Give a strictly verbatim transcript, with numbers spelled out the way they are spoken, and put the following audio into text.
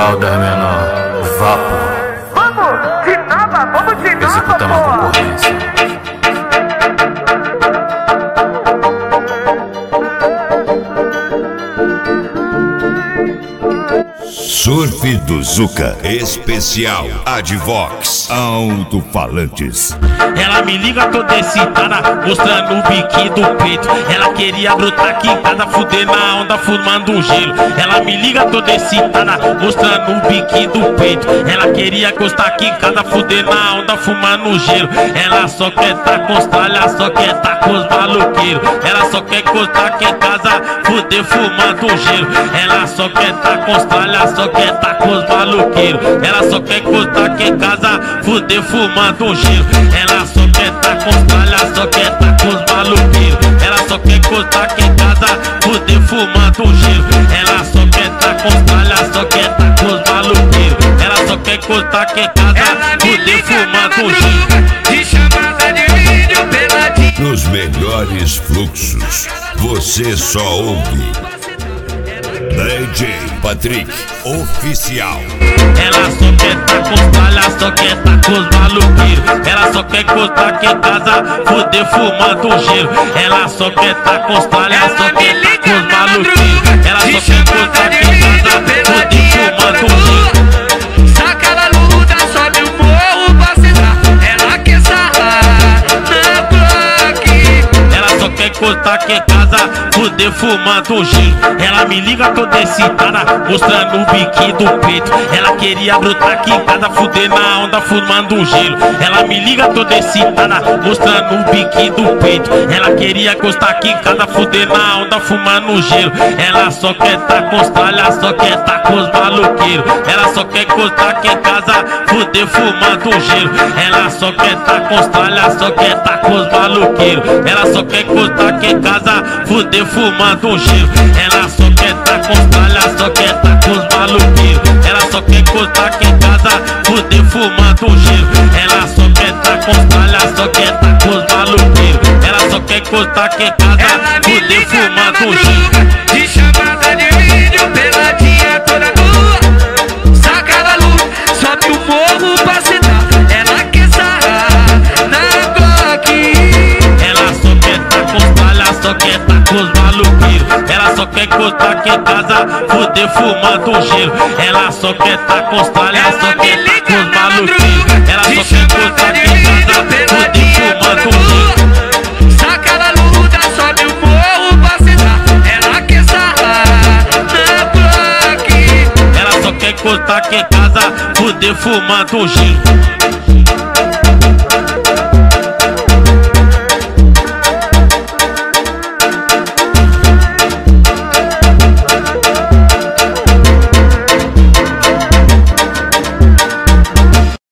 Caldas menor, vapo. Vamos de nova, vamos de nova. Executando a concorrência. Surf do Zuca, especial Advox, alto-falantes. Ela me liga toda excitada, mostrando o biquinho do peito. Ela queria brotar aqui em casa, fuder na onda, fumando um gelo. Ela me liga toda excitada, mostrando o biquinho do peito. Ela queria encostar aqui em casa, fuder na onda, fumando um gelo. Ela só quer tá com os tralha, só quer tá com os maloqueiros. Ela só quer encostar aqui em casa, fuder fumando um gelo. Ela só quer tá com os tralha, só quer tá com os maloqueiros. Ela só quer encostar aqui em casa, fuder fumando um gelo. Ela só quer tá com os tralha, só quer tá com os maloqueiros. Ela só quer encostar aqui em casa, fuder fumando um gelo. Ela só quer tá com os tralha, só quer tá com os maloqueiros. Ela só quer encostar aqui em casa, fuder fumando um gelo. De chamada de vídeo peladinho. Nos melhores fluxos, você só ouve D J Patrick Oficial. Ela só quer tá com os tralha, só quer tá com os maloqueiros. Ela só quer encostar aqui em casa, fuder fumando um gelo. Ela só quer tá com os tralha, só quer tá com os maloqueiros. Ela só quer encostar aqui em casa, fuder fumando um gelo. Saca ela luta, sobe o morro pra sentar. Ela quer sarrar na bloque. Ela só quer encostar aqui em casa, fuder fumando um gelo. Ela me liga toda excitada, mostrando o biquinho do peito. Ela queria brotar aqui em casa, fuder na onda, fumando um gelo. Ela me liga toda excitada, mostrando o biquinho do peito. Ela queria encostar aqui em casa, fuder na onda, fumando um gelo. Ela só quer tá com os tralha, só quer tá com os maloqueiros. Ela só quer encostar aqui em casa, fuder fumando um gelo. Ela só quer tá com os tralha, só quer tá com os maloqueiros. Ela só quer encostar aqui em casa, fuder fumando um gelo. Ela só quer tá com os tralha, só quer tá com os maloqueiros. Ela só quer encostar aqui em casa, fuder fumando um gelo. Ela só quer tá com os tralha, só quer tá com os maloqueiros. Ela só quer encostar aqui em casa, fuder fumando um gelo. De chamada de vídeo peladinha toda nua. Saca ela luz, sobe o morro pra sentar. Ela quer sarrar na bloque. Ela só quer tá com os tralha, só quer tá com os maloqueiros. Ela só quer encostar aqui em casa, fuder fumando um gelo. Ela só quer tá com os tralha, só quer tá com os maloqueiros. Ela só quer encostar aqui em casa, fuder fumando um gelo. Saca ela luta, sobe o morro pra sentar. Ela quer sarrar na bloque. Ela só quer encostar aqui em casa, fuder fumando um gelo.